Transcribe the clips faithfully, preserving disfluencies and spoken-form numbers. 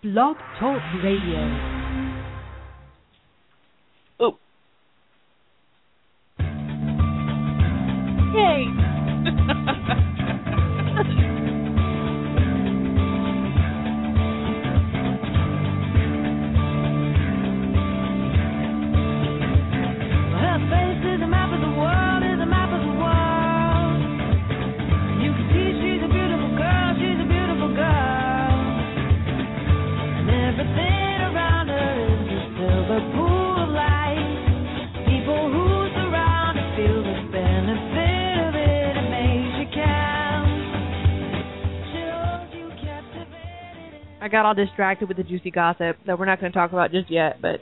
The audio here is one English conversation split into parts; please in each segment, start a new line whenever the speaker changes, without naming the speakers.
Blog Talk Radio.
Oh.
Yay! I got all distracted with the juicy gossip that we're not going to talk about just yet, but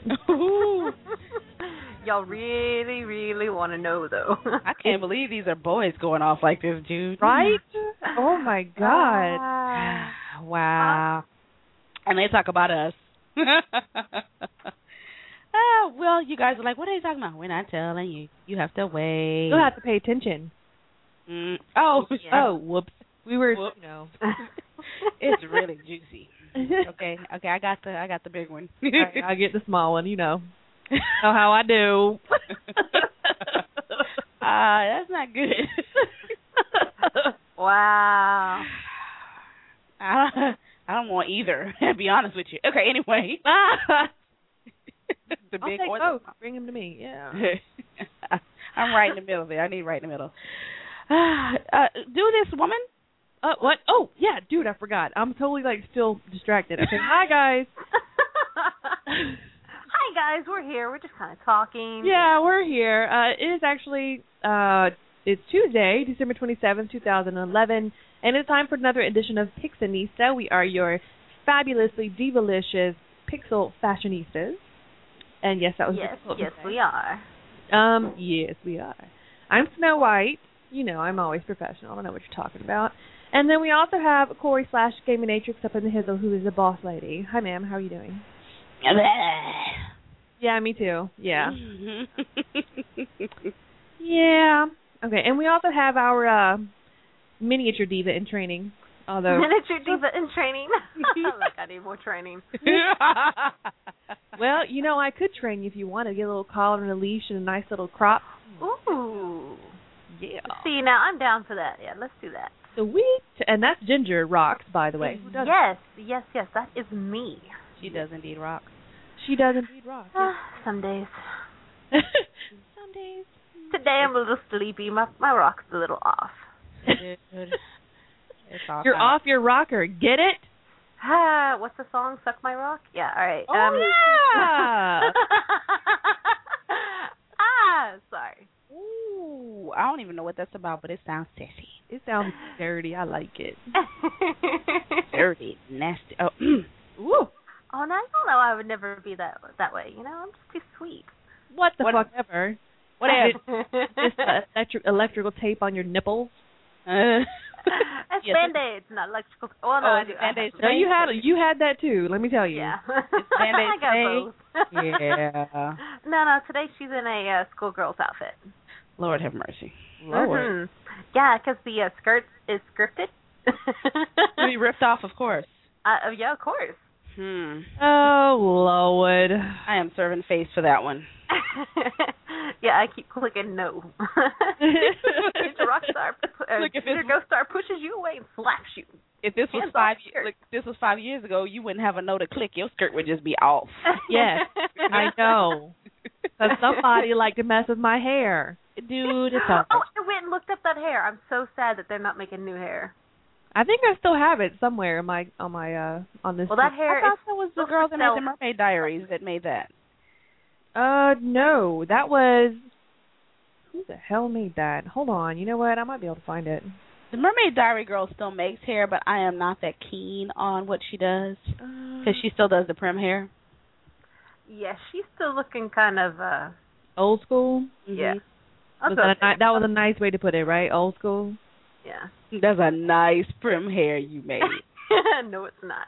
y'all really, really want to know, though.
I can't believe these are boys going off like this, Jude.
Right?
Oh, my God. Uh, wow. Uh, and they talk about us. uh, well, you guys are like, what are you talking about? We're not telling you. You have to wait.
You'll have to pay attention.
Mm. Oh,
yeah. oh, whoops. We were,
whoops.
you know.
It's really juicy. Okay, okay, I got the I got the big one.
All right, I get the small one, you know. Know how I do.
uh, that's not good.
Wow.
I don't, I don't want either, to be honest with you. Okay, anyway. The
I'll
big
take
one.
both. Bring them to me, yeah.
I'm right in the middle there. I need right in the middle. Uh, do this, woman.
Uh, what? Oh, yeah, dude, I forgot. I'm totally, like, still distracted. Okay, hi, guys.
Hi, guys. We're here. We're just kind of talking.
Yeah, we're here. Uh, it is actually, uh, it's Tuesday, December twenty-seventh, twenty eleven, and it's time for another edition of Pixinista. We are your fabulously divalicious pixel fashionistas. And, yes, that was
Yes,
difficult
yes,
to say.
we are.
Um, yes, we are. I'm Snow White. You know, I'm always professional. I don't know what you're talking about. And then we also have Corey slash Gaminatrix up in the hizzle, who is the boss lady. Hi, ma'am. How are you doing? Yeah, me too. Yeah. Yeah. Okay, and we also have our uh, miniature diva in training. Although
miniature diva in training? Like I need more training.
Well, you know, I could train you if you wanted. Get a little collar and a leash and a nice little crop.
Ooh.
Yeah.
See, now I'm down for that. Yeah, let's do that.
Sweet. And that's Ginger Rocks, by the way. Who does
yes, yes, yes. That is me.
She does indeed rock.
She does indeed rock.
Uh, some days.
Some days.
Today I'm a little sleepy. My my rock's a little off.
Dude.
You're off your rocker. Get it?
Ah, what's the song? Suck My Rock? Yeah, all right.
Oh,
um,
yeah.
ah, sorry.
Ooh, I don't even know what that's about, but it sounds sexy.
It sounds dirty. I like it.
Dirty, nasty. Oh,
ooh.
Oh, no, I don't know. I would never be that that way. You know, I'm just too sweet.
What the
what,
fuck ever?
What is
Just uh, electric, electrical tape on your nipples?
Uh, It's
yes,
Band-Aids, not electrical. Oh, no,
oh,
I do.
Band-Aids.
No, you had you had that too. Let me tell you.
Yeah.
It's Band-Aid
I got both.
Yeah.
No, no, today she's in a uh, schoolgirl's outfit.
Lord have mercy.
Lord.
Mm-hmm. Yeah, because the uh, skirt is scripted.
To be ripped off, of course.
Uh, yeah, of course.
Hmm.
Oh, Lord.
I am serving face for that one.
Yeah, I keep clicking no. Mr. Rockstar, uh,
Look, if
Mr.
it's-
Ghost Star pushes you away and slaps you.
If this was
Hands
five,
off skirt.
look, this was five years ago, you wouldn't have a no to click. Your skirt would just be off.
Yes, I know. Because somebody liked to mess with my hair.
Dude, it's all
Oh, I went and looked up that hair. I'm so sad that they're not making new hair.
I think I still have it somewhere on my on my uh on this.
Well, that hair
I thought
is
that was the
supposed
girl
to
that made the
sell-
Mermaid Diaries that made that.
Uh, no, that was. Who the hell made that? Hold on. You know what? I might be able to find it.
The Mermaid Diary girl still makes hair, but I am not that keen on what she does because she still does the prim hair.
Yeah, she's still looking kind of, uh,
Old school.
yeah. I'll
Was
go
that, a,
with
ni- that was a nice way to put it, right? Old school.
Yeah.
That's a nice prim hair you made.
No, it's not.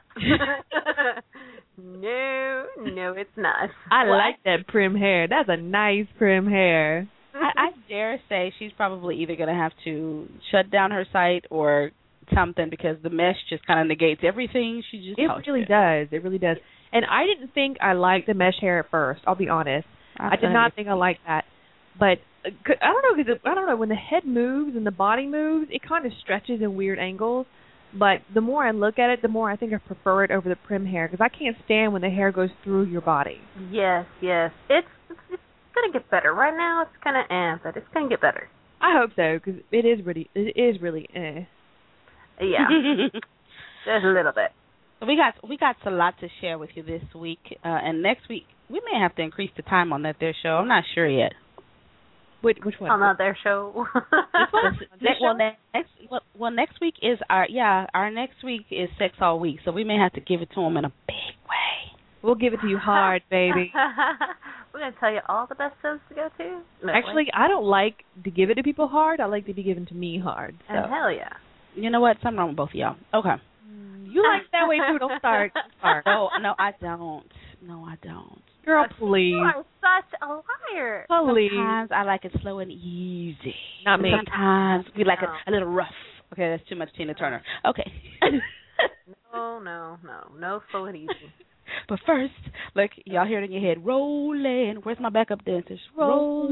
No, no, it's not.
I
What?
like that prim hair. That's a nice prim hair.
I, I dare say she's probably either going to have to shut down her site or something because the mesh just kind of negates everything. She just
It really
it.
does. It really does. And I didn't think I liked the mesh hair at first. I'll be honest. I, I did not think I liked that. But uh, I don't know because I don't know when the head moves and the body moves, it kind of stretches in weird angles. But the more I look at it, the more I think I prefer it over the prim hair because I can't stand when the hair goes through your body.
Yes, yes. It's it's, it's gonna get better. Right now, it's kind of eh, but it's gonna get better.
I hope so because it is really it is really eh.
Yeah, just a little bit.
So we got we got a lot to share with you this week, uh, and next week we may have to increase the time on that their show. I'm not sure yet.
Which which one?
On uh, their show.
next, well, next well, well next week is our yeah our next week is Sex All Week, so we may have to give it to them in a big way.
We'll give it to you hard, baby.
We're gonna tell you all the best shows to go to. No,
Actually,
wait.
I don't like to give it to people hard. I like to be given to me hard. So.
Oh, hell yeah.
You know what? Something wrong with both of y'all. Okay.
You like it that way too. Don't start. Don't start.
No, no, I don't. No, I don't.
Girl, please.
You are such a liar.
Please.
Sometimes I like it slow and easy.
Not me.
Sometimes we like
No.
it a little rough. Okay, that's too much Tina Turner. Okay.
No, no, no. No slow and easy.
But first, look, y'all hear it in your head. Rolling. Where's my backup dancers?
Rolling.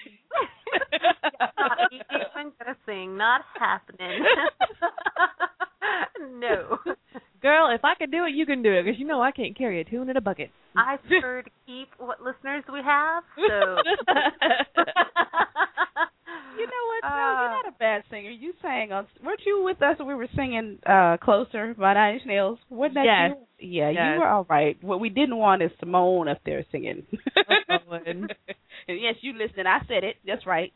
Not even gonna sing. Not happening. No.
Girl, if I can do it, you can do it. Because you know I can't carry a tune in a bucket.
I prefer to keep what listeners we have, so.
You know what? No,
Uh,
you're not a bad singer. You sang on. Weren't you with us when we were singing uh, "Closer" by Nine Inch Nails? Wasn't that
Yes.
you? Yeah,
Yes.
you were all right. What we didn't want is Simone up there singing.
Oh,
And yes, you listening. I said it. That's right.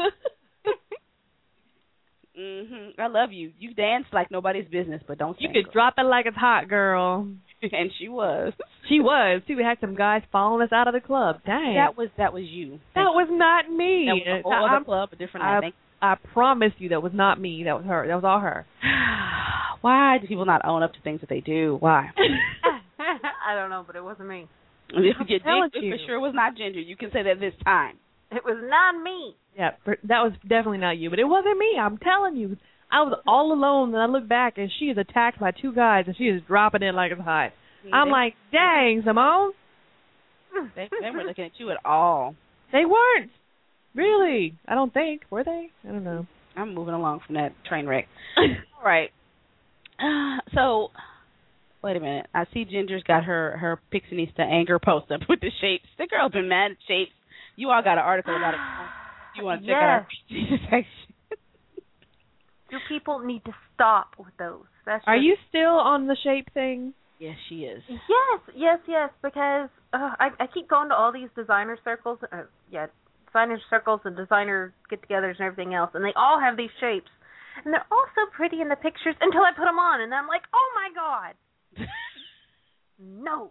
Mhm. I love you. You dance like nobody's business, but don't
You
sing.
could drop it like it's hot, girl.
And she was.
She was, too. We had some guys following us out of the club. Dang.
That was that was you.
That was not me.
That was a whole
I,
other club, a different
I,
night.
I promise you that was not me. That was her. That was all her.
Why do people not own up to things that they do? Why?
I don't know, but it wasn't me.
It,
I'm
it,
telling
it
you.
for sure was not Ginger. You can say that this time.
It was not me.
Yeah, for, that was definitely not you. But it wasn't me. I'm telling you. I was all alone, and I look back, and she is attacked by two guys, and she is dropping it like it's hot. I'm
they,
like, dang, Simone.
they, they weren't looking at you at all.
They weren't. Really. I don't think. Were they? I don't know.
I'm moving along from that train wreck. All right. Uh, so, wait a minute. I see Ginger's got her, her Pixinista anger post up with the shapes. The girl's been mad at shapes. You all got an article about it. You want to check out our section.
Do people need to stop with those? That's
Are
just,
you still on the shape thing?
Yes, she is.
Yes, yes, yes. Because uh, I I keep going to all these designer circles. Uh, yeah, designer circles and designer get-togethers and everything else, and they all have these shapes, and they're all so pretty in the pictures until I put them on, and I'm like, oh my god, no.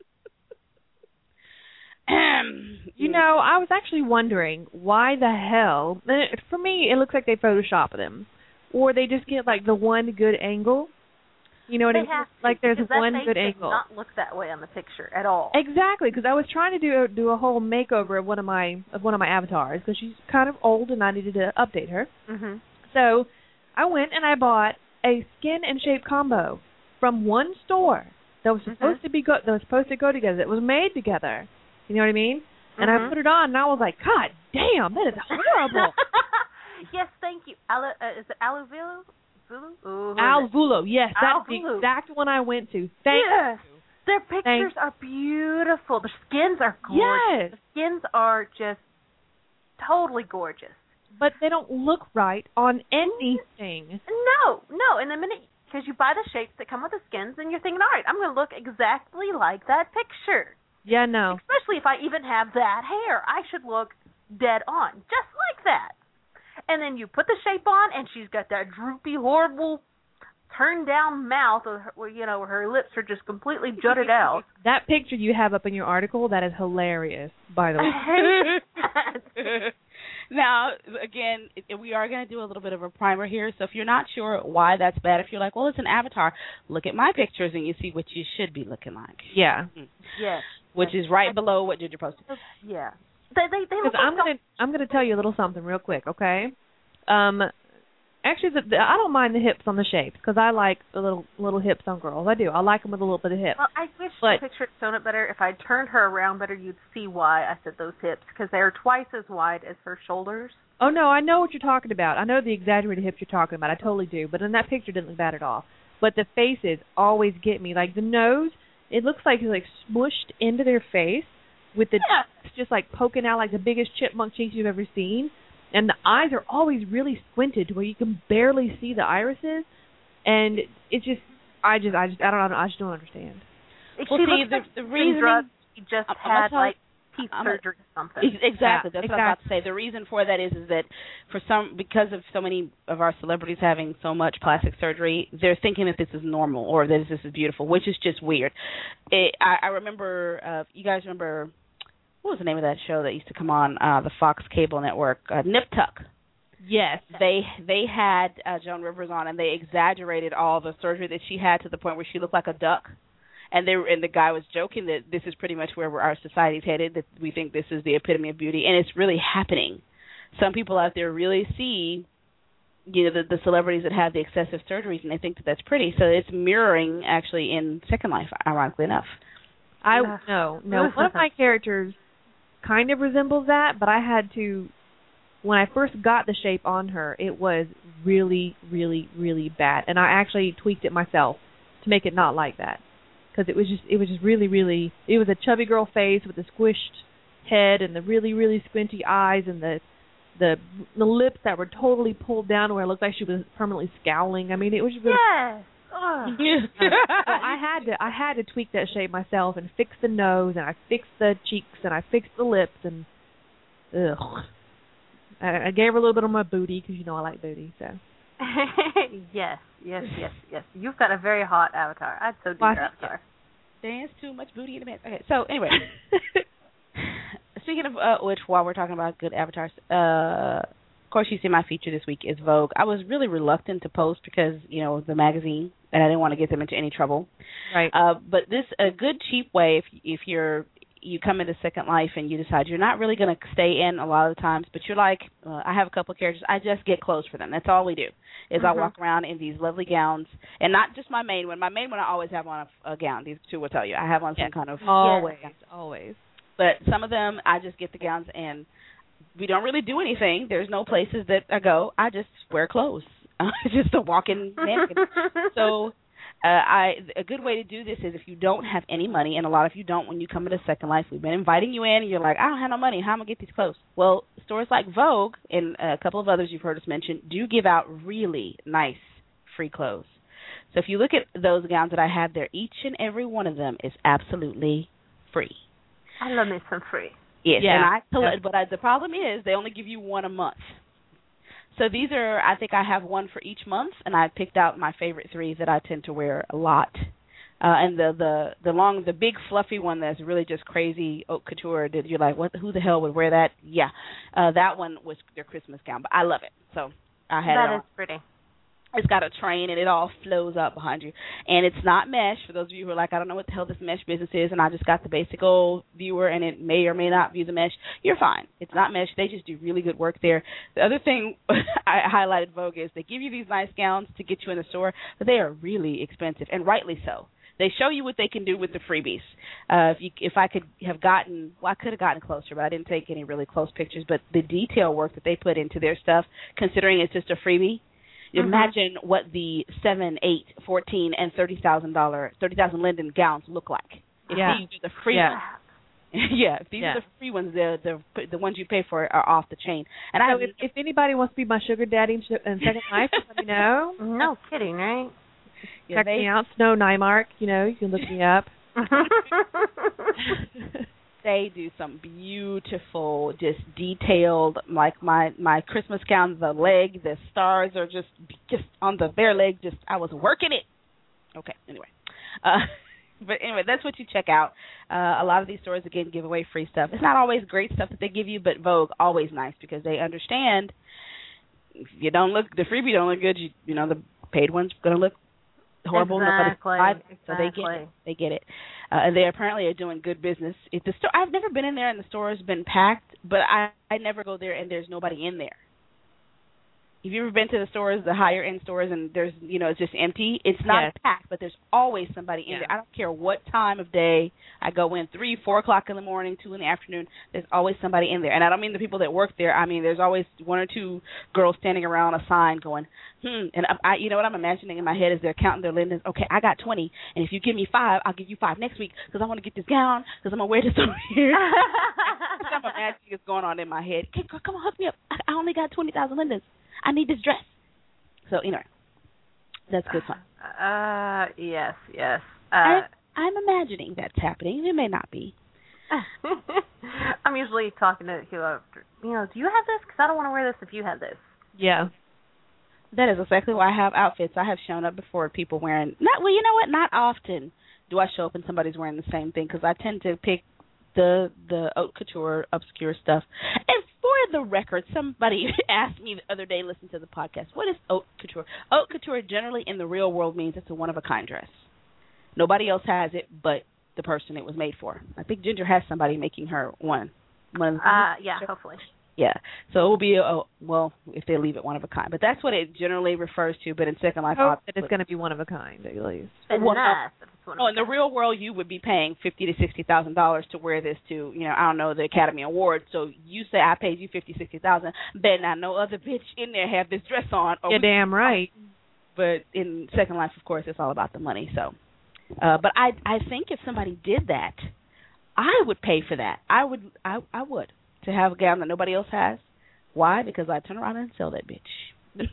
You know, I was actually wondering why the hell. For me, it looks like they Photoshop them, or they just get like the one good angle. You know what
They
I mean?
have to,
Like there's
because that
one
face
good
does
angle.
not look that way on the picture at all.
Exactly, because I was trying to do a, do a whole makeover of one of my of one of my avatars because she's kind of old and I needed to update her.
Mhm.
So I went and I bought a skin and shape combo from one store that was supposed
Mhm.
to be go that was supposed to go together. It was made together. You know what I mean? And
Mhm.
I put it on and I was like, God damn, that is horrible.
Yes, thank you. Alu, uh, is it Alu Vulu? Vulu? Ooh, who is
Al
it?
Vulo, yes, that's the
Alvulo.
exact one I went to. Thank
Yes.
you.
Their pictures
Thank-
are beautiful. Their skins are gorgeous.
Yes,
The skins are just totally gorgeous.
but they don't look right on anything.
No, no. And the minute, because you buy the shapes that come with the skins, and you're thinking, all right, I'm going to look exactly like that picture.
Yeah, no.
Especially if I even have that hair. I should look dead on, just like that. And then you put the shape on, and she's got that droopy, horrible, turned down mouth, or her, where, you know, her lips are just completely jutted out.
That picture you have up in your article, that is hilarious, by the way.
I hate that.
Now, again, it- we are going to do a little bit of a primer here, so if you're not sure why that's bad, if you're like, well, it's an avatar, look at my pictures and you see what you should be looking like.
Yeah.
Yes.
Which is right below what Ginger posted.
Yeah. They they they look
Because I'm
like
gonna I'm gonna tell you a little something real quick, okay? Um, Actually, the, the, I don't mind the hips on the shapes because I like the little little hips on girls. I do. I like them with a little bit of hips.
Well, I wish
but,
the picture had shown it better. If I turned her around better, you'd see why I said those hips, because they are twice as wide as her shoulders.
Oh, no, I know what you're talking about. I know the exaggerated hips you're talking about. I totally do. But in that picture, it didn't look bad at all. But the faces always get me. Like the nose, it looks like it's like smushed into their face with the
Yeah.
cheeks just like poking out like the biggest chipmunk cheeks you've ever seen. And the eyes are always really squinted to where you can barely see the irises. And it's just, I just, I just, I don't know, I just don't understand.
Well,
she
see,
looks
the,
like
the
she's
reason
drugged. She just
I'm- I'm
had
gonna
like teeth
I'm a-
surgery or something.
Exactly.
Yeah,
That's what
exactly.
I'm about to say. The reason for that is is that for some, because of so many of our celebrities having so much plastic surgery, they're thinking that this is normal or that this is beautiful, which is just weird. It, I, I remember, uh, you guys remember, what was the name of that show that used to come on uh, the Fox cable network? Uh, Nip Tuck.
Yes.
They they had uh, Joan Rivers on, and they exaggerated all the surgery that she had to the point where she looked like a duck. And they were, and the guy was joking that this is pretty much where our society's headed, that we think this is the epitome of beauty, and it's really happening. Some people out there really see, you know, the, the celebrities that have the excessive surgeries, and they think that that's pretty. So it's mirroring, actually, in Second Life, ironically enough.
I no no. One of my characters kind of resembles that, but I had to. When I first got the shape on her, it was really, really, really bad, and I actually tweaked it myself to make it not like that, because it was just, it was just really, really. It was a chubby girl face with a squished head and the really, really squinty eyes and the the the lips that were totally pulled down where it looked like she was permanently scowling. I mean, it was really.
Yes. Ugh.
Uh, so I had to I had to tweak that shape myself and fix the nose, and I fixed the cheeks, and I fixed the lips, and ugh. I, I gave her a little bit on my booty because you know I like booty. So
yes, yes, yes, yes. You've got a very hot avatar. I'd so do
Well,
your avatar.
Dance too much booty in the mix. Okay, so anyway, speaking of uh, which, while we're talking about good avatars, uh, of course you see my feature this week is Vogue. I was really reluctant to post because, you know, the magazine, and I didn't want to get them into any trouble.
Right.
Uh, but this a good cheap way if if you're you come into Second Life and you decide you're not really going to stay in a lot of the times, but you're like, uh, I have a couple of characters, I just get clothes for them. That's all we do, is mm-hmm. I walk around in these lovely gowns, and not just my main one. My main one I always have on a, a gown. These two will tell you. I have on some
yes.
kind of...
Always,
yeah.
always.
But some of them, I just get the gowns, and we don't really do anything. There's no places that I go. I just wear clothes. It's just a walk-in mannequin. So... Uh, I a good way to do this is if you don't have any money, and a lot of you don't when you come into Second Life. We've been inviting you in, and you're like, I don't have no money. How am I going to get these clothes? Well, stores like Vogue and a couple of others you've heard us mention do give out really nice free clothes. So if you look at those gowns that I have there, each and every one of them is absolutely free.
I love me some free.
Yes,
yeah.
and I,
yeah.
but I, the problem is they only give you one a month. So these are, I think I have one for each month, and I picked out my favorite three that I tend to wear a lot. Uh, and the, the the long, the big fluffy one that's really just crazy haute couture. That you're like, what? Who the hell would wear that? Yeah, uh, that one was their Christmas gown, but I love it. So I had
that
it on.
is pretty.
It's got a train, and it all flows up behind you. And it's not mesh, for those of you who are like, I don't know what the hell this mesh business is, and I just got the basic old viewer, and it may or may not view the mesh. You're fine. It's not mesh. They just do really good work there. The other thing I highlighted Vogue is they give you these nice gowns to get you in the store, but they are really expensive, and rightly so. They show you what they can do with the freebies. Uh, if you, if I could have gotten, well, I could have gotten closer, but I didn't take any really close pictures. But the detail work that they put into their stuff, considering it's just a freebie, mm-hmm. imagine what the seven, eight, fourteen, and thirty thousand dollar, thirty thousand Linden gowns look like. If
yeah.
these are the free
yeah.
ones. yeah, if these
yeah.
are the free ones, the the the ones you pay for are off the chain. And
so
I,
if, if anybody wants to be my sugar daddy in Second Life, let me know.
No kidding, right?
yeah,
Check
they,
me out, Snow Nymark. You know, you can look me up.
They do some beautiful, just detailed, like my my Christmas gown, the leg, the stars are just just on the bare leg. Just I was working it. Okay, anyway. Uh, but anyway, that's what you check out. Uh, a lot of these stores, again, give away free stuff. It's not always great stuff that they give you, but Vogue, always nice because they understand if you don't look, the freebie don't look good, you, you know, the paid one's going to look horrible.
Exactly.
Exactly. So
exactly.
they get it. They get it. Uh, and they apparently are doing good business. If the store, I've never been in there and the store has been packed, but I, I never go there and there's nobody in there. Have you ever been to the stores, the higher end stores, and there's, you know, it's just empty? It's not
Yes.
packed, but there's always somebody in
Yeah.
there. I don't care what time of day I go in, three, four o'clock in the morning, two in the afternoon. There's always somebody in there, and I don't mean the people that work there. I mean, there's always one or two girls standing around a sign going, hmm. And I, I you know what I'm imagining in my head is they're counting their linen. Okay, I got twenty, and if you give me five, I'll give you five next week because I want to get this gown because I'm gonna wear this over here. I'm imagining what's going on in my head. Okay, girl, come on, hook me up. I, I only got twenty thousand linens. I need this dress. So, anyway, that's good fun.
Uh, yes, yes. Uh,
I, I'm imagining that's happening. It may not be.
I'm usually talking to whoever, you know, do you have this? Because I don't want to wear this if you have this.
Yeah.
That is exactly why I have outfits. I have shown up before people wearing, not well, you know what, not often do I show up and somebody's wearing the same thing because I tend to pick the the haute couture, obscure stuff. And for the record, somebody asked me the other day, listen to the podcast, what is haute couture? Haute couture generally in the real world means it's a one-of-a-kind dress. Nobody else has it but the person it was made for. I think Ginger has somebody making her one. one
Uh, yeah, hopefully.
Yeah, so it will be, a, well, if they leave it one of a kind. But that's what it generally refers to, but in Second Life...
Hope that it's going to be one of a kind, at least.
And
well,
nice, if it's one
no,
of
in the real world, you would be paying fifty to sixty thousand dollars to wear this to, you know, I don't know, the Academy Awards. So you say I paid you fifty, sixty thousand, bet not no other bitch in there have this dress on.
You're damn right.
But in Second Life, of course, it's all about the money. So, uh, but I, I think if somebody did that, I would pay for that. I would, I, I would to have a gown that nobody else has. Why? Because I turn around and sell that bitch.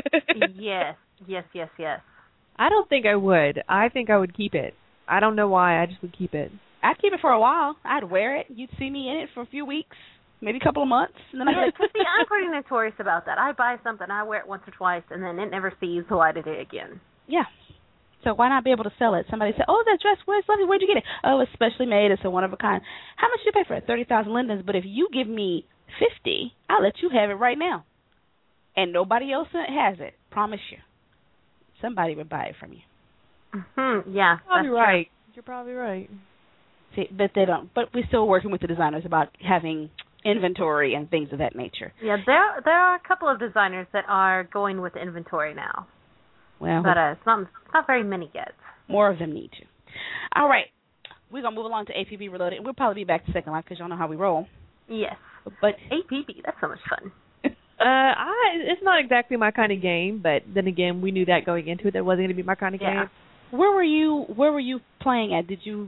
Yes, yes, yes, yes.
I don't think I would. I think I would keep it. I don't know why. I just would keep it.
I'd keep it for a while. I'd wear it. You'd see me in it for a few weeks, maybe a couple of months, and then I'd
Yeah, because see, I'm pretty notorious about that. I buy something, I wear it once or twice, and then it never sees the light of day again.
Yeah. So why not be able to sell it? Somebody said, oh, that dress, where's lovely? Where'd you get it? Oh, it's specially made. It's a one-of-a-kind. How much did you pay for it? thirty thousand lindens. But if you give me fifty, I'll let you have it right now. And nobody else has it. Promise you. Somebody would buy it from you.
Mm-hmm. Yeah,
Probably
that's
right. You're probably right.
See, but they don't. But we're still working with the designers about having inventory and things of that nature.
True. Yeah, there there are a couple of designers that are going with inventory now.
Well,
But uh, it's not it's not very many yet.
more of them need to. All right. We're going to move along to A P B Reloaded. We'll probably be back to Second Life because y'all know how we roll.
Yes.
But
A P B, that's so much fun.
Uh, I it's not exactly my kind of game, but then again, we knew that going into it that it wasn't going to be my kind of
Yeah.
game.
where were you where were you playing at? Did you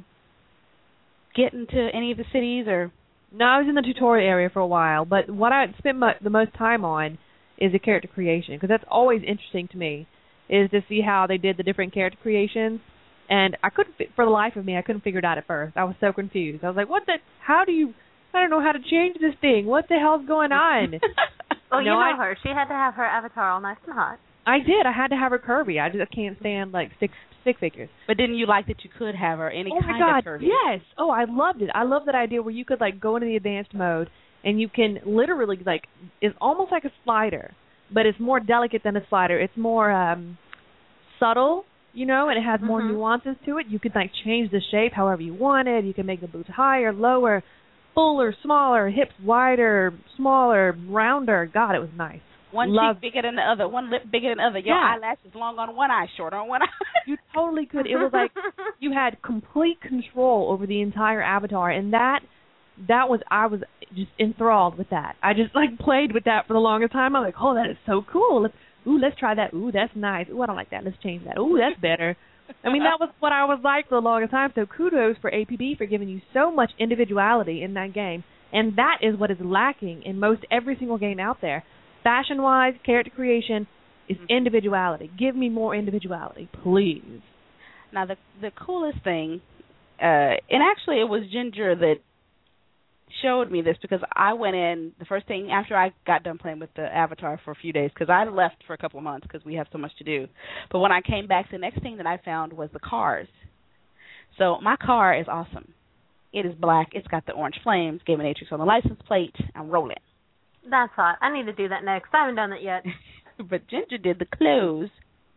get into any of the cities or?
No, I was in the tutorial area for a while, but what I spent mo- the most time on is the character creation, because that's always interesting to me, is to see how they did the different character creations. And I couldn't, fi- for the life of me, I couldn't figure it out at first. I was so confused. I was like, what the, how do you, I don't know how to change this thing. What the hell's going on?
Oh, you
No,
know
I-
her. She had to have her avatar all nice and hot.
I did. I had to have her curvy. I just can't stand, like, stick, stick figures.
But didn't you like that you could have her any
Oh
kind
my God,
of curvy?
yes. Oh, I loved it. I love that idea where you could like go into the advanced mode and you can literally like it's almost like a slider, but it's more delicate than a slider. It's more um subtle, you know, and it has more
Mhm.
nuances to it. You could like change the shape however you wanted. You can make the boots higher, lower, fuller, smaller, hips wider, smaller, rounder. God, it was nice.
One
Love-
cheek bigger than the other, one lip bigger than the other. Your
Yeah.
eyelashes long on one eye, short on one eye.
You totally could. It was like you had complete control over the entire avatar, and that that was I was just enthralled with that. I just like played with that for the longest time. I'm like, oh, that is so cool. Let's, ooh, let's try that. Ooh, that's nice. Ooh, I don't like that. Let's change that. Ooh, that's better. I mean, that was what I was like for the longest time. So kudos for A P B for giving you so much individuality in that game, and that is what is lacking in most every single game out there. Fashion-wise, character creation is individuality. Give me more individuality, please.
Now, the the coolest thing, uh, and actually it was Ginger that showed me this because I went in, the first thing after I got done playing with the avatar for a few days, because I left for a couple of months because we have so much to do. But when I came back, the next thing that I found was the cars. So my car is awesome. It is black. It's got the orange flames, Game Matrix on the license plate. I'm rolling.
That's hot. I need to do that next. I haven't done that yet.
But Ginger did the clothes,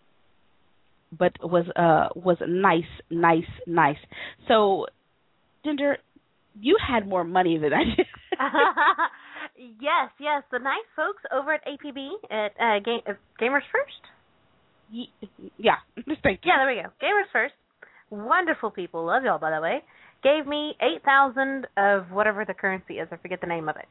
but was uh was nice, nice, nice. So, Ginger, you had more money than I did.
Yes, yes, the nice folks over at A P B at uh, Ga- uh, Gamers First.
Yeah, thank you.
Yeah, there we go. Gamers First. Wonderful people. Love y'all, by the way. Gave me eight thousand of whatever the currency is. I forget the name of it.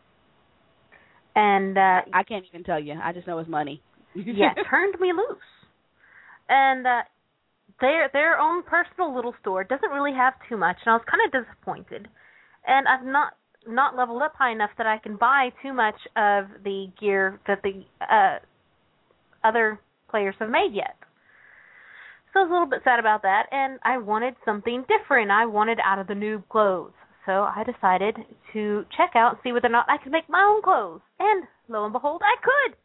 And uh,
I can't even tell you. I just know it's money.
yeah, turned me loose. And uh, their their own personal little store doesn't really have too much, and I was kind of disappointed. And I've not not leveled up high enough that I can buy too much of the gear that the uh, other players have made yet. So I was a little bit sad about that, and I wanted something different. I wanted out of the noob clothes. So I decided to check out and see whether or not I could make my own clothes. And lo and behold, I could!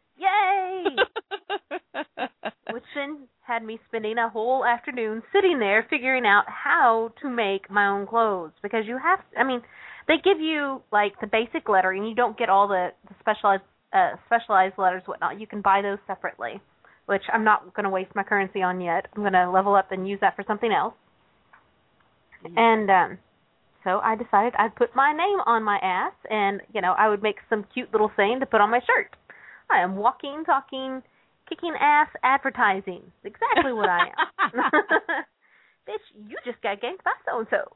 Yay! Which then had me spending a whole afternoon sitting there figuring out how to make my own clothes. Because you have, I mean, they give you, like, the basic lettering. You don't get all the, the specialized, uh, specialized letters and whatnot. You can buy those separately, which I'm not going to waste my currency on yet. I'm going to level up and use that for something else. Mm-hmm. And um, so I decided I'd put my name on my ass, and, you know, I would make some cute little saying to put on my shirt. I am walking, talking, kicking ass advertising. Exactly what I am. Bitch, you just got ganked by so-and-so.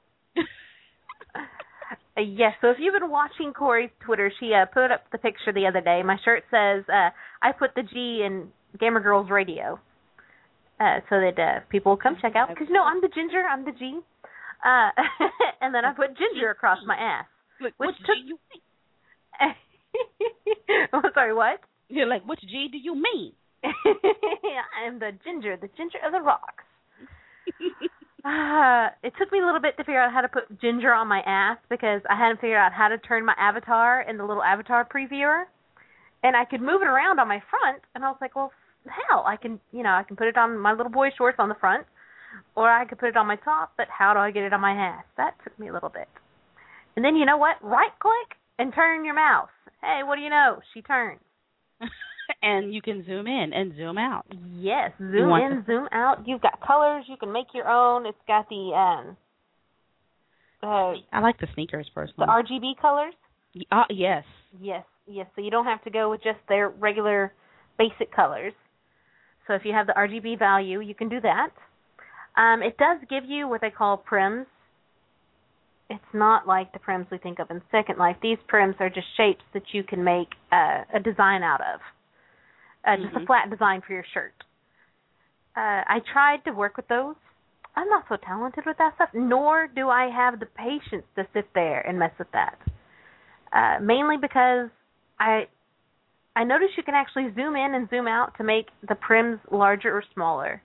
Uh, yes, so if you've been watching Corey's Twitter, she uh, put up the picture the other day. My shirt says, uh, I put the G in Gamer Girls Radio, uh, so that uh, people will come check out. Because, you know, I'm the ginger, I'm the G. Uh, and then I put ginger across my ass.
Look,
which
which
took...
G you mean?
Oh, sorry, what?
You're like, which G do you mean?
I'm the ginger, the ginger of the rocks. Uh, it took me a little bit to figure out how to put ginger on my ass because I hadn't figured out how to turn my avatar in the little avatar previewer. And I could move it around on my front, and I was like, well, hell, I can, you know, I can put it on my little boy shorts on the front, or I could put it on my top, but how do I get it on my ass? That took me a little bit. And then, you know what? Right-click and turn your mouse. Hey, what do you know? She turns.
And you can zoom in and zoom out.
Yes, zoom in, to... zoom out. You've got colors. You can make your own. It's got the um. Uh,
I like the sneakers personally.
The R G B colors.
Uh, yes.
Yes, yes. So you don't have to go with just their regular basic colors. So if you have the R G B value, you can do that. Um, it does give you what they call prims. It's not like the prims we think of in Second Life. These prims are just shapes that you can make uh, a design out of. Uh, just mm-hmm. a flat design for your shirt. Uh, I tried to work with those. I'm not so talented with that stuff, nor do I have the patience to sit there and mess with that. Uh, mainly because I I noticed you can actually zoom in and zoom out to make the prims larger or smaller.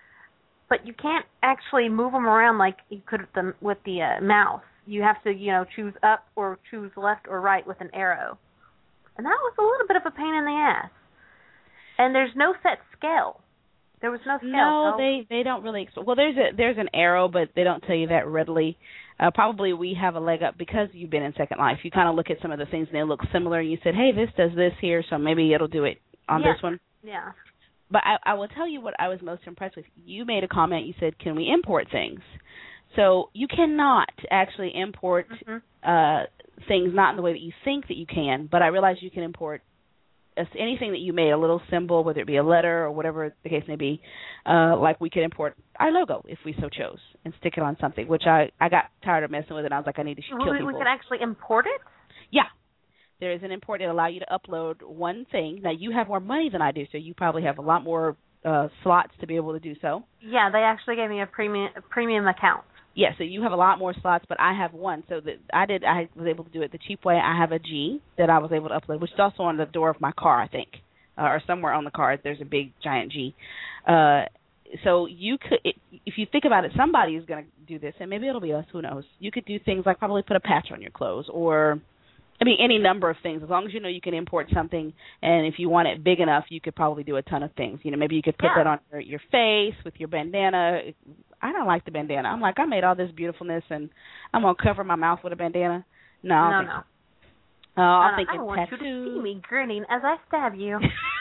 But you can't actually move them around like you could with the, with the uh, mouse. You have to, you know, choose up or choose left or right with an arrow. And that was a little bit of a pain in the ass. And there's no set scale. There was no scale.
No, so. they they don't really. Well, there's a there's an arrow, but they don't tell you that readily. Uh, probably we have a leg up because you've been in Second Life. You kind of look at some of the things and they look similar, and you said, hey, this does this here, so maybe it'll do it on
yeah.
this one.
Yeah.
But I, I will tell you what I was most impressed with. You made a comment. You said, can we import things? So you cannot actually import mm-hmm. uh, things not in the way that you think that you can, but I realize you can import anything that you made, a little symbol, whether it be a letter or whatever the case may be, uh, like we could import our logo if we so chose and stick it on something, which I, I got tired of messing with it, and I was like, I need to kill
we,
people.
We can actually import it?
Yeah. There is an import that allows you to upload one thing. Now, you have more money than I do, so you probably have a lot more uh, slots to be able to do so.
Yeah, they actually gave me a premium a premium account.
Yeah, so you have a lot more slots, but I have one. So that I did, I was able to do it the cheap way. I have a G that I was able to upload, which is also on the door of my car, I think, uh, or somewhere on the car. There's a big giant G. Uh, so you could, if you think about it, somebody is going to do this, and maybe it'll be us. Who knows? You could do things like probably put a patch on your clothes, or I mean, any number of things. As long as you know you can import something, and if you want it big enough, you could probably do a ton of things. You know, maybe you could put
yeah.
that on your, your face with your bandana. I don't like the bandana. I'm like, I made all this beautifulness, and I'm going to cover my mouth with a bandana. No, I
no,
think,
no.
Oh, I'm
uh,
thinking
I want
tattoo.
you to see me grinning as I stab you.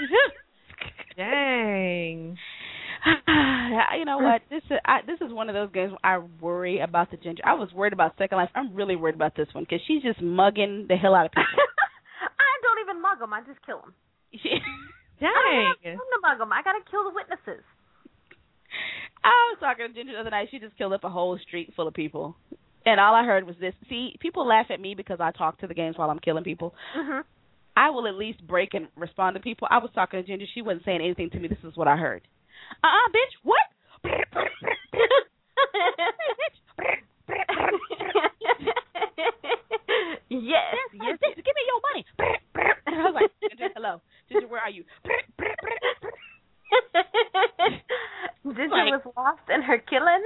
Dang.
You know what? This is I, this is one of those games where I worry about the ginger. I was worried about Second Life. I'm really worried about this one because she's just mugging the hell out of people.
mug them. I just kill them.
Dang.
I don't have time to mug them. I got to kill the witnesses.
I was talking to Ginger the other night. She just killed up a whole street full of people. And all I heard was this. See, people laugh at me because I talk to the games while I'm killing people.
Mm-hmm.
I will at least break and respond to people. I was talking to Ginger. She wasn't saying anything to me. This is what I heard. Uh-uh, bitch. What?
yes. Yes.
Bitch, give me your money. I was like, Ginger, hello. Ginger, where are you?
Ginger
like,
was lost in her killing.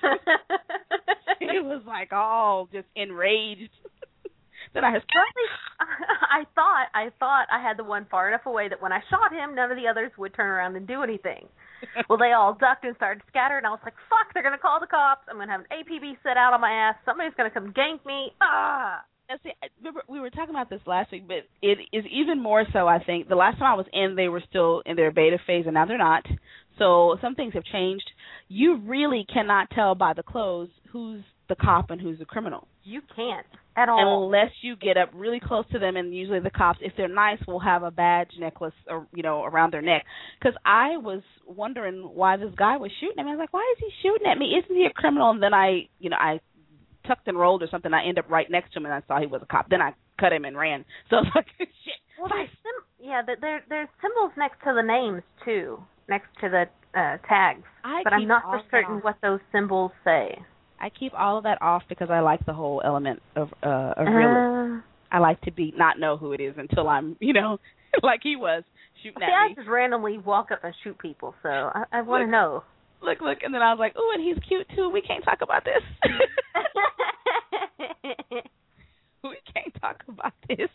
It was like all just enraged. Then I,
I thought I thought I had the one far enough away that when I shot him, none of the others would turn around and do anything. Well, they all ducked and started to scatter, and I was like, "Fuck! They're gonna call the cops. I'm gonna have an A P B set out on my ass. Somebody's gonna come gank me." Ah.
Now, see, remember we were talking about this last week, but it is even more so. I think the last time I was in, they were still in their beta phase, and now they're not. So some things have changed. You really cannot tell by the clothes who's the cop and who's the criminal.
You can't at all
unless you get up really close to them. And usually the cops, if they're nice, will have a badge necklace, or you know, around their neck. Because I was wondering why this guy was shooting at me. I was like, why is he shooting at me? Isn't he a criminal? And then I, you know, I tucked and rolled or something. I ended up right next to him, and I saw he was a cop. Then I cut him and ran. So I was like, shit.
Well, there's sim- yeah, there there's symbols next to the names too, next to the uh, tags.
I
but I'm not for certain what those symbols say.
I keep all of that off because I like the whole element of uh, of realism. Uh, I like to be not know who it is until I'm, you know, like he was shooting
see,
at
I
me.
I just randomly walk up and shoot people, so I, I want to know.
Look, look, and then I was like, ooh, and he's cute too. We can't talk about this. We can't talk about this.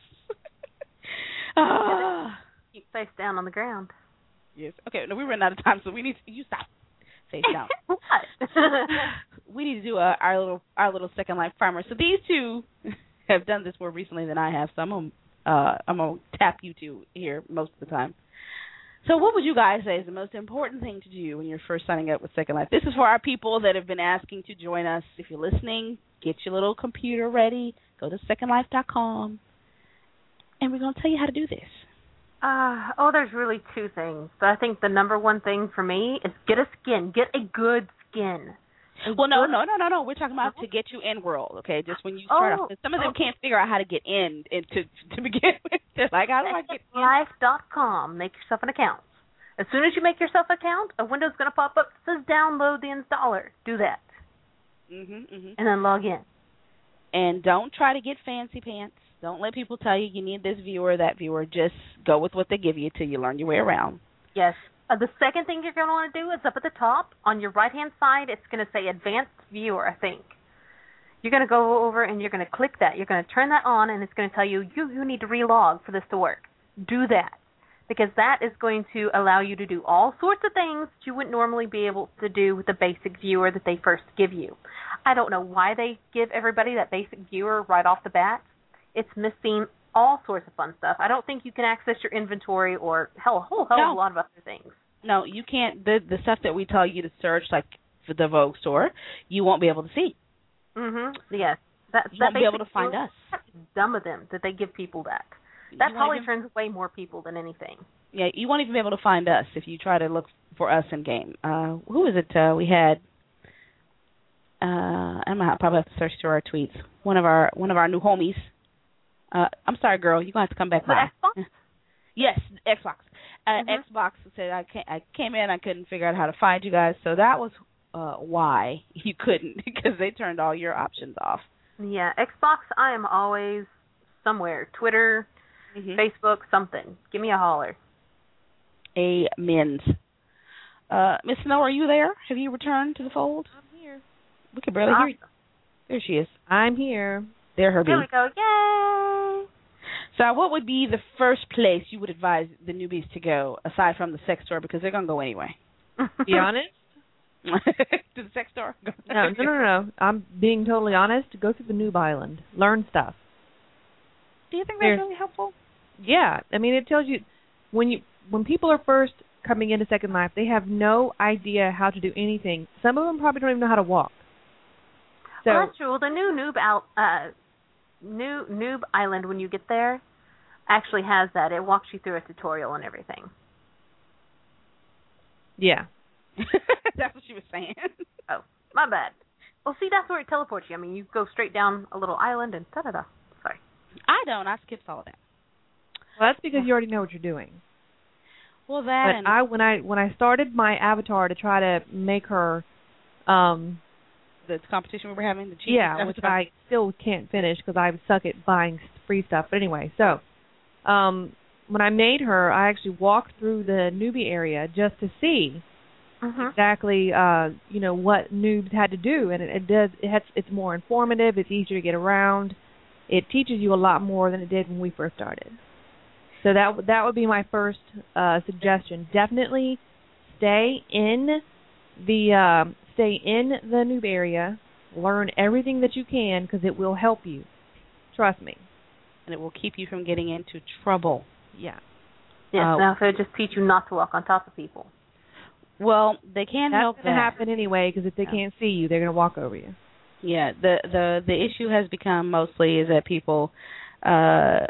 uh,
Keep face down on the ground.
Yes. Okay. No, we ran out of time, so we need to, you stop. Face down.
What?
We need to do a, our little our little Second Life primer. So these two have done this more recently than I have, so I'm gonna uh, I'm gonna tap you two here most of the time. So what would you guys say is the most important thing to do when you're first signing up with Second Life? This is for our people that have been asking to join us. If you're listening, get your little computer ready. Go to second life dot com, and we're gonna tell you how to do this.
Uh, oh, there's really two things. I think the number one thing for me is get a skin. Get a good skin. A
well, no,
good...
no, no, no, no. We're talking about to get you in world, okay? Just when you start
oh,
off. Some of them
okay.
can't figure out how to get in and to to begin with. They're like, how do I get in?
Life dot com. Make yourself an account. As soon as you make yourself an account, a window's going to pop up that says download the installer. Do that.
Mm-hmm, mm-hmm.
And then log in.
And don't try to get fancy pants. Don't let people tell you you need this viewer or that viewer. Just go with what they give you till you learn your way around.
Yes. Uh, the second thing you're going to want to do is up at the top, on your right-hand side, it's going to say Advanced Viewer, I think. You're going to go over and you're going to click that. You're going to turn that on, and it's going to tell you, you, you need to relog for this to work. Do that, because that is going to allow you to do all sorts of things that you wouldn't normally be able to do with the basic viewer that they first give you. I don't know why they give everybody that basic viewer right off the bat. It's missing all sorts of fun stuff. I don't think you can access your inventory or hell, a whole hell of
no.
a lot of other things.
No, you can't. The the stuff that we tell you to search, like for the Vogue store, you won't be able to see.
Mhm. Yes. That
you
that
won't be able to find us.
That's dumb of them that they give people that. That
you
probably
even,
turns away more people than anything.
Yeah, you won't even be able to find us if you try to look for us in game. Uh, who is it? Uh, we had. Uh, I'm gonna probably have to search through our tweets. One of our one of our new homies. Uh, I'm sorry, girl. You're going to have to come back
The
by.
Xbox?
Yes, Xbox. Uh,
mm-hmm.
Xbox said I, came, I came in, I couldn't figure out how to find you guys, so that was uh, why you couldn't, because they turned all your options off.
Yeah, Xbox, I am always somewhere. Twitter, mm-hmm. Facebook, something. Give me a holler.
Amen. Uh, Miss Snow, are you there? Have you returned to the fold?
I'm here.
We can barely
awesome.
hear you. There she is.
I'm here.
There, Herbie.
There we go. Yay!
So what would be the first place you would advise the newbies to go, aside from the sex store, because they're going to go anyway?
Be honest?
To the sex store?
no, no, no, no. I'm being totally honest. Go to the Noob Island. Learn stuff.
Do you think that's
There's,
really helpful?
Yeah. I mean, it tells you, when you when people are first coming into Second Life, they have no idea how to do anything. Some of them probably don't even know how to walk. So,
well, that's true. Well, the new noob out, uh, new noob island when you get there, actually has that. It walks you through a tutorial and everything.
Yeah.
That's what she was saying.
Oh, my bad. Well, see, that's where it teleports you. I mean, you go straight down a little island and da-da-da. Sorry.
I don't. I skipped all of that.
Well, that's because you already know what you're doing.
Well, that
but
and
I when I when I started my avatar to try to make her, um,
the competition we were having, the cheat
yeah, which I still can't finish because I suck at buying free stuff. But anyway, so um, when I made her, I actually walked through the newbie area just to see
mm-hmm.
exactly, uh, you know, what noobs had to do, and it, it does. It has, it's more informative. It's easier to get around. It teaches you a lot more than it did when we first started. So that that would be my first uh, suggestion. Definitely stay in the uh, stay in the noob area. Learn everything that you can because it will help you. Trust me.
And it will keep you from getting into trouble.
Yeah.
Yes.
Uh,
now, if it just teach you not to walk on top of people.
Well, they can
That's
help
going to
that.
happen anyway because if they
Yeah.
can't see you, they're going to walk over you.
Yeah. The the the issue has become mostly is that people. Uh,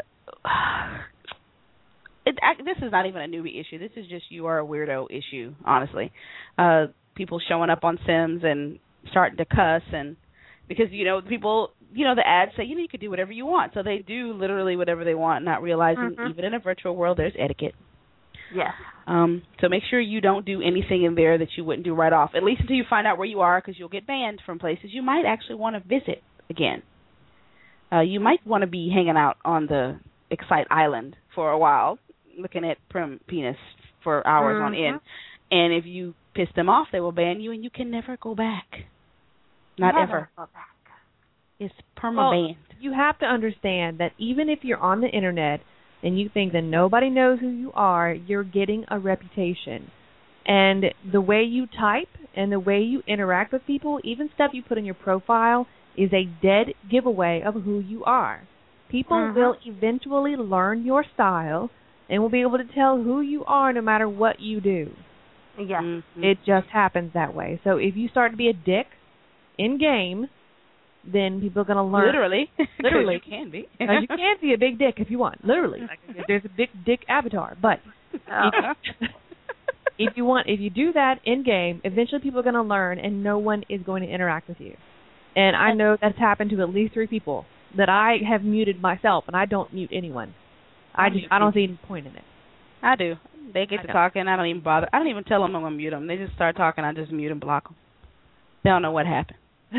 It, this is not even a newbie issue. This is just you are a weirdo issue, honestly. Uh, people showing up on Sims and starting to cuss, and because you know people, you know the ads say you know you could do whatever you want, so they do literally whatever they want, not realizing
mm-hmm.
even in a virtual world there's etiquette.
Yes.
Um, so make sure you don't do anything in there that you wouldn't do right off, at least until you find out where you are, because you'll get banned from places you might actually want to visit again. Uh, you might want to be hanging out on the Excite Island for a while, looking at prim penis for hours
mm-hmm.
on end, and if you piss them off, they will ban you, and you can never go back. Not
never
ever.
Go back.
It's perma
Well,
banned.
you have to understand that even if you're on the internet and you think that nobody knows who you are, you're getting a reputation. And the way you type and the way you interact with people, even stuff you put in your profile, is a dead giveaway of who you are. People
mm-hmm.
will eventually learn your style and will be able to tell who you are no matter what you do.
Yes.
Mm-hmm.
It just happens that way. So if you start to be a dick in game, then people are going to learn.
Literally.
Literally.
You can be.
Now, you can be a big dick if you want. Literally. Like, there's a big dick avatar. But
Oh.
if, if you want, if you do that in game, eventually people are going to learn, and no one is going to interact with you. And I know that's happened to at least three people that I have muted myself, and I don't mute anyone. I just I don't see any point in it.
I do. They get
I
to
know.
talking. I don't even bother. I don't even tell them I'm going to mute them. They just start talking. I just mute and block them. They don't know what happened.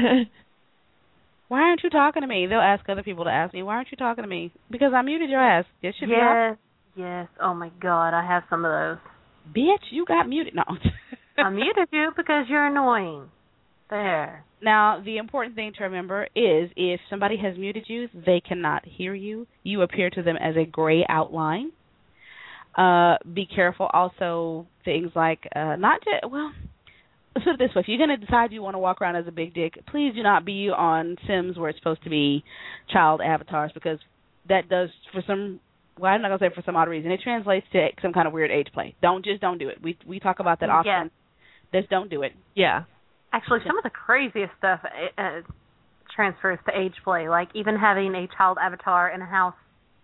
Why aren't you talking to me? They'll ask other people to ask me, why aren't you talking to me? Because I muted your ass. This should be
Yes. Yes. Oh my God, I have some of those.
Bitch, you got muted. No.
I muted you because you're annoying. There.
Now, the important thing to remember is if somebody has muted you, they cannot hear you. You appear to them as a gray outline. Uh, be careful also things like, uh, not just, well, let's put it this way. If you're going to decide you want to walk around as a big dick, please do not be on Sims where it's supposed to be child avatars, because that does, for some, well, I'm not going to say for some odd reason, it translates to some kind of weird age play. Don't, just don't do it. We we talk about that often.
Yeah.
Just don't do it.
Yeah.
Actually, some of the craziest stuff uh, transfers to age play, like even having a child avatar in a house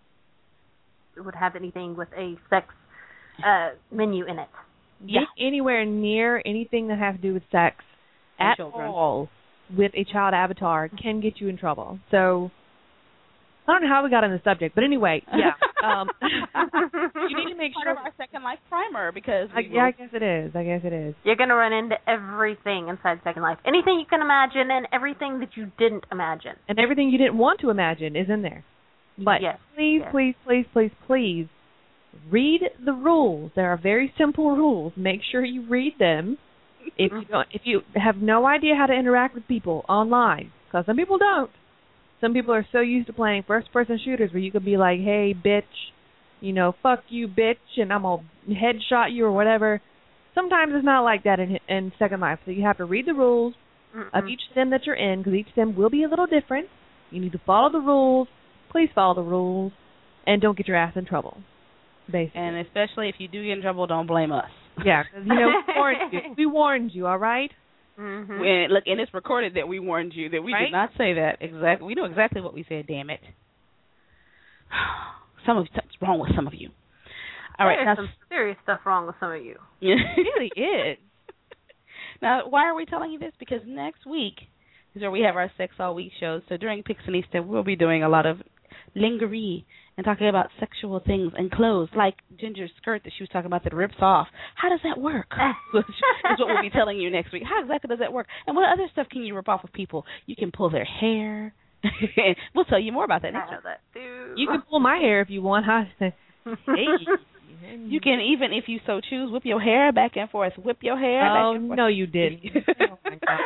would have anything with a sex uh, menu in it.
Yeah.
Get anywhere near anything that has to do with sex
And
at
children.
all with a child avatar can get you in trouble. So I don't know how we got on the subject, but anyway, yeah. um, you need to make
Part
sure.
of our Second Life primer, because
I,
we
yeah, I
will-
guess it is. I guess it is.
You're going to run into everything inside Second Life. Anything you can imagine and everything that you didn't imagine.
And everything you didn't want to imagine is in there. But
Yes,
please,
yes.
please, please, please, please read the rules. There are very simple rules. Make sure you read them. If you don't, if you have no idea how to interact with people online, because some people don't. Some people are so used to playing first-person shooters where you could be like, "Hey, bitch, you know, fuck you, bitch," and I'm gonna headshot you or whatever. Sometimes it's not like that in in Second Life. So you have to read the rules
Mm-mm.
of each sim that you're in, because each sim will be a little different. You need to follow the rules. Please follow the rules, and don't get your ass in trouble. Basically,
And especially if you do get in trouble, don't blame us.
yeah, because you know we warned you. We warned you, all right?
Mm-hmm.
And look, and it's recorded that we warned you that we
Right?
did not say that exactly. We know exactly what we said. Damn it. some of what's wrong with some of you. All right,
There's
now,
some serious stuff wrong with some of you.
Yeah.
It really is.
Now, why are we telling you this? Because next week is where we have our Sex All Week shows. So during Pixinista, we'll be doing a lot of lingerie and talking about sexual things and clothes, like Ginger's skirt that she was talking about that rips off. How does that work? Is what we'll be telling you next week. How exactly does that work? And what other stuff can you rip off of people? You can pull their hair. We'll tell you more about that next
I know
week.
that too.
You can pull my hair if you want. Huh? Hey.
You can even, if you so choose, whip your hair back and forth. Whip your hair back
Oh,
and forth.
no, you didn't. Oh, my God.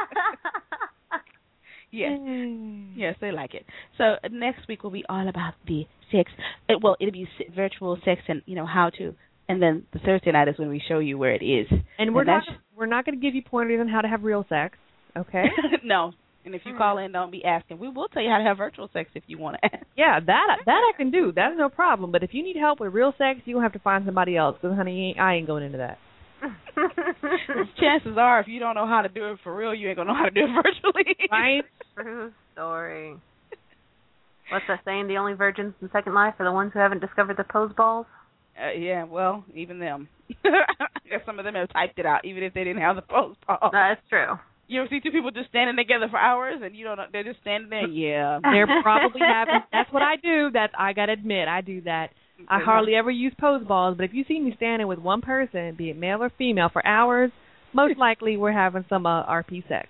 Yes. Yes, they like it. So uh, next week will be all about the sex. It, well, it'll be s- virtual sex and, you know, how to. And then the Thursday night is when we show you where it is.
And we're
And
not
that's-
we're not going to give you pointers on how to have real sex, okay?
No. And if you call in, don't be asking. We will tell you how to have virtual sex if you want to ask.
Yeah, that that I can do. That's no problem. But if you need help with real sex, you have to find somebody else. Because, honey, you ain't, I ain't going into that.
Chances are, if you don't know how to do it for real, you ain't going to know how to do it virtually.
Right?
True story. What's that saying? The only virgins in Second Life are the ones who haven't discovered the pose balls?
Uh, yeah, well, even them. I guess some of them have typed it out, even if they didn't have the post. Oh.
That's true.
You ever see two people just standing together for hours and you don't know, they're just standing there? Yeah.
They're probably having, that's what I do. That's, I got to admit, I do that. I hardly ever use pose balls, but if you see me standing with one person, be it male or female, for hours, most likely we're having some uh, R P sex.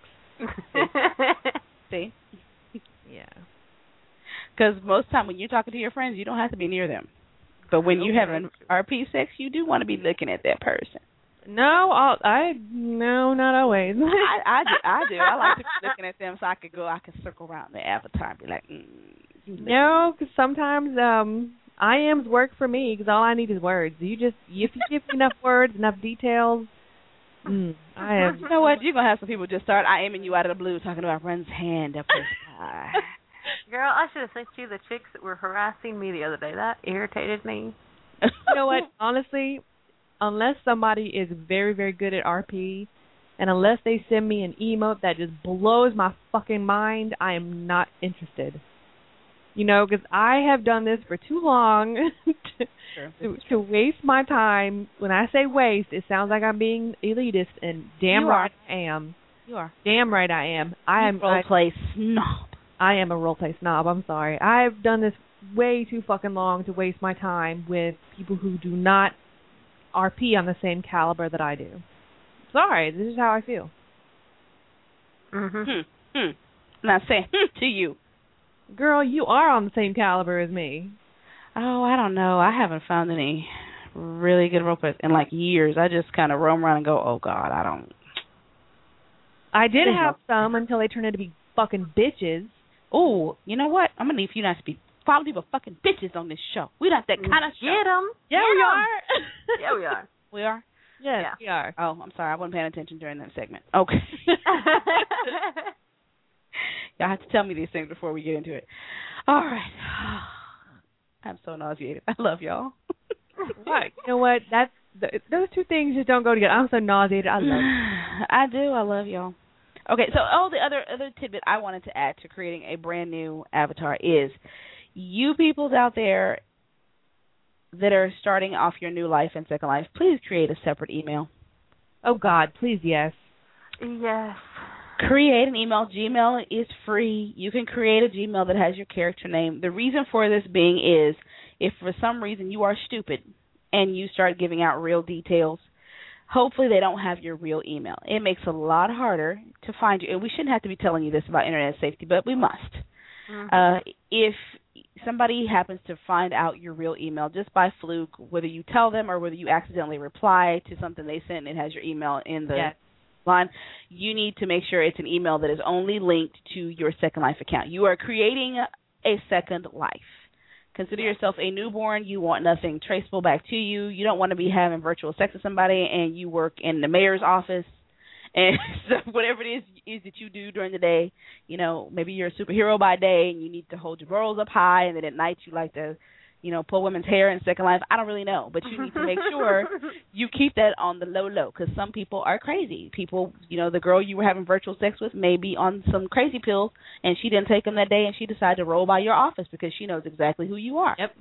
See?
Yeah.
Because most time when you're talking to your friends, you don't have to be near them. But when you have an R P sex, you do want to be looking at that person.
No, I'll, I no, not always.
I, I do. I do. I like to be looking at them so I could go. I can circle around the avatar and be like, mm, you
no, because sometimes um, I Ms work for me because all I need is words. You just if you give me enough words, enough details, mm, I am.
You know what? You're gonna have some people just start I Ming you out of the blue talking about runs hand up his thigh.
Girl, I should have sent you the chicks that were harassing me the other day. That irritated me.
You know what? Honestly, unless somebody is very, very good at R P, and unless they send me an emote that just blows my fucking mind, I am not interested. You know, because I have done this for too long to,
Sure.
to, to waste my time. When I say waste, it sounds like I'm being elitist, and damn
You
right I am.
You are.
Damn right I am. I am.
Role
I,
play snob.
I am a roleplay snob. I'm sorry. I've done this way too fucking long to waste my time with people who do not R P on the same caliber that I do. Sorry, this is how I feel.
Mm-hmm.
Hmm. Hmm. Now say hmm to you.
Girl, you are on the same caliber as me.
Oh, I don't know. I haven't found any really good role plays in like years. I just kind of roam around and go, oh God, I don't.
I did
There's
have
no-
some until they turned into be fucking bitches.
Oh, you know what? I'm gonna need for you not to be calling people fucking bitches on this show. We're not that kind of show.
Get them.
Yeah, we are.
Yeah, we are.
We are.
Yes,
Yeah.
we are.
Oh, I'm sorry. I wasn't paying attention during that segment. Okay. Y'all have to tell me these things before we get into it. All right. I'm so nauseated. I love y'all.
Right. You know what? That's th- those two things just don't go together. I'm so nauseated. I love it.
I do. I love y'all. Okay, so oh, the other other tidbit I wanted to add to creating a brand new avatar is you peoples out there that are starting off your new life and Second Life, please create a separate email.
Oh God, please, yes.
Yes.
Create an email. Gmail is free. You can create a Gmail that has your character name. The reason for this being is if for some reason you are stupid and you start giving out real details, hopefully they don't have your real email. It makes it a lot harder to find you. And we shouldn't have to be telling you this about internet safety, but we must.
Mm-hmm.
Uh, if somebody happens to find out your real email just by fluke, whether you tell them or whether you accidentally reply to something they sent and it has your email in the
Yes.
line, you need to make sure it's an email that is only linked to your Second Life account. You are creating a Second Life. Consider yourself a newborn. You want nothing traceable back to you. You don't want to be having virtual sex with somebody and you work in the mayor's office. And so whatever it is, is that you do during the day, you know, maybe you're a superhero by day and you need to hold your morals up high, and then at night you like to, you know, pull women's hair in Second Life. I don't really know, but you need to make sure you keep that on the low low, because some people are crazy. People, you know, the girl you were having virtual sex with may be on some crazy pills, and she didn't take them that day, and she decided to roll by your office because she knows exactly who you are.
Yep.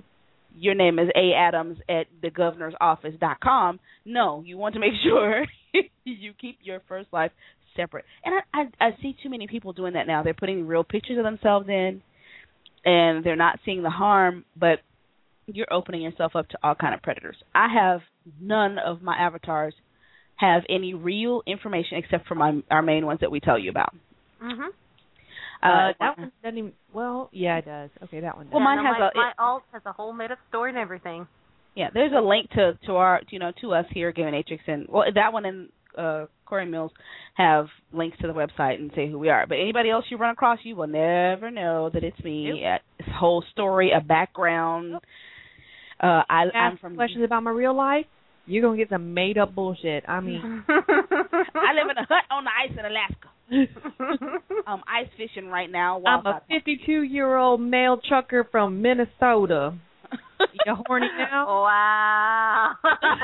your name is A Adams at the governor's office dot com. No, you want to make sure you keep your first life separate. And I, I, I see too many people doing that now. They're putting real pictures of themselves in, and they're not seeing the harm, but you're opening yourself up to all kind of predators. I have none of my avatars have any real information except for my our main ones that we tell you about.
Mhm.
Uh,
Uh,
that one doesn't even. Well, yeah, it does. Okay, that one does.
Well,
Yeah,
mine
no,
has
my,
a-
my alt has a whole made up story and everything.
Yeah, there's a link to, to our, you know, to us here at Gamanatrix, and well, that one and uh, Corey Mills have links to the website and say who we are. But anybody else you run across, you will never know that it's me.
Nope.
Uh, this whole story, a background. Uh, I,
Ask
I'm from
questions about my real life. You're gonna get some made up bullshit. I mean,
I live in a hut on the ice in Alaska. I'm ice fishing right now. While
I'm a fifty-two year old male trucker from Minnesota. You horny now?
Wow.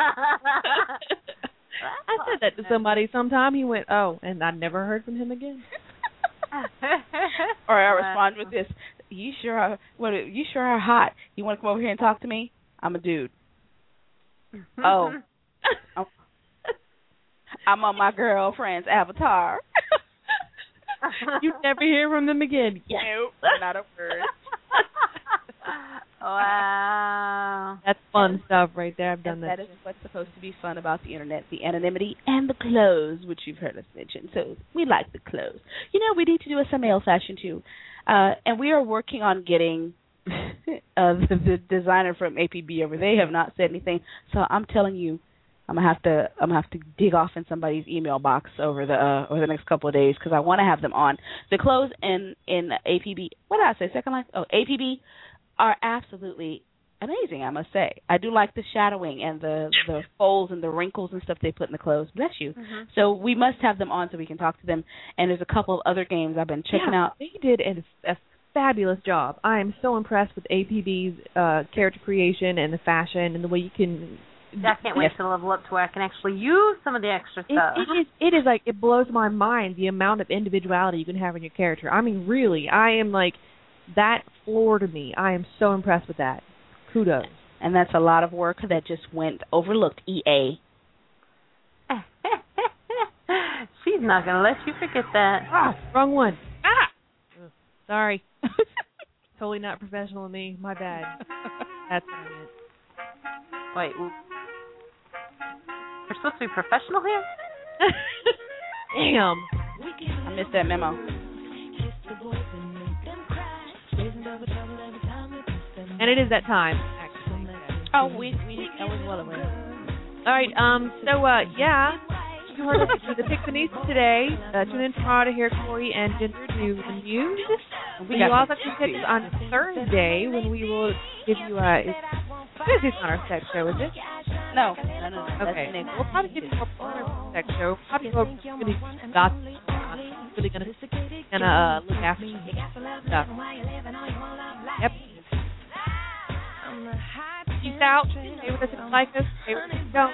I said that to somebody sometime. He went, oh, and I never heard from him again.
Or I respond with this: "You sure are? What? You sure are hot. You want to come over here and talk to me? I'm a dude. Oh, I'm, I'm on my girlfriend's avatar.
You never hear from them again.
Yes. Nope, not a word.
Wow.
That's fun stuff right there. I've done
And
that.
that is what's supposed to be fun about the internet, the anonymity and the clothes, which you've heard us mention. So we like the clothes. You know, we need to do a some male fashion too. Uh, and we are working on getting uh, the, the designer from A P B over. They have not said anything. So I'm telling you, I'm gonna have to I'm gonna have to dig off in somebody's email box over the uh, over the next couple of days because I want to have them on. The clothes in in A P B. What did I say? Second line? Oh, A P B are absolutely amazing, I must say. I do like the shadowing and the the folds and the wrinkles and stuff they put in the clothes. Bless you.
Mm-hmm.
So we must have them on so we can talk to them. And there's a couple of other games I've been checking
yeah,
out.
They did a, a fabulous job. I am so impressed with A P B's uh, character creation and the fashion and the way you can.
I can't wait to level up to where I can actually use some of the extra
It,
stuff.
it is. It is like it blows my mind the amount of individuality you can have in your character. I mean, really, I am like that floored me. I am so impressed with that. Kudos.
And that's a lot of work that just went overlooked. E A.
She's not going to let you forget that.
Ah, wrong one. Ah, Ugh, sorry. Totally not professional of me. My bad. That's what I meant.
Wait. We're supposed to be professional here?
Damn.
I missed that memo.
And it is that time, actually.
Oh, we we I was well aware.
All right. Um. So, uh, yeah. You heard us do the Pixanistas today. Uh, tune in tomorrow to hear Corey and Ginger do the news.
We
you
got
also can catch us on Thursday when we will give you uh it's Thursday's not our sex show, is it?
No, no, no. no.
Okay.
That's next.
We'll probably give you a more sex show. Probably go really got really gonna gonna uh, look after some stuff. Yep. Peace out. Stay with us if you like us. Stay with us if you don't.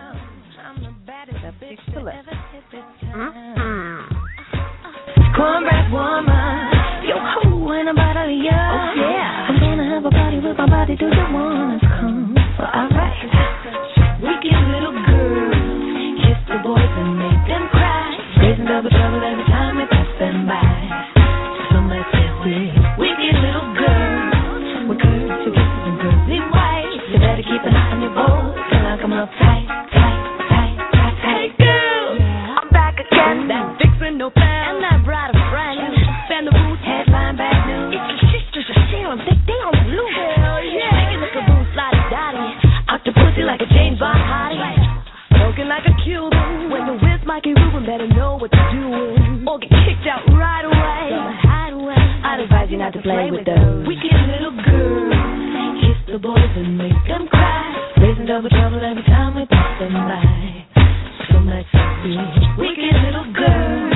Mm-hmm.
Cornbread woman, yo ho, and about a year. Oh yeah, I'm gonna have a party with my body. Do you wanna come? Well, alright. Wicked little girls, kiss the boys and make them cry. Raising double trouble every time we pass them by. So much sexy. Wicked little girls, with curves and kisses and girly white. You better keep an eye on your boys, till I come up tight, tight, tight, tight, tight. Hey girl, I'm back again. That vixen, no plan. And that bride of friend. Fan the boots, headline bad news. It's your sisters, your serum, they, they on the loose. Hell yeah. Making like a boo, slidey dotty. Out the pussy like a James Bond hottie. Smoking like a Cuban. When you're with Mikey Rubin, better know what you're doing. Or get kicked out right away. Hideaway. I'd advise you not to play with those wicked little girls. Kiss the boys and make them cry. Raising double trouble every time we pass them by. So much sexy, wicked little girl.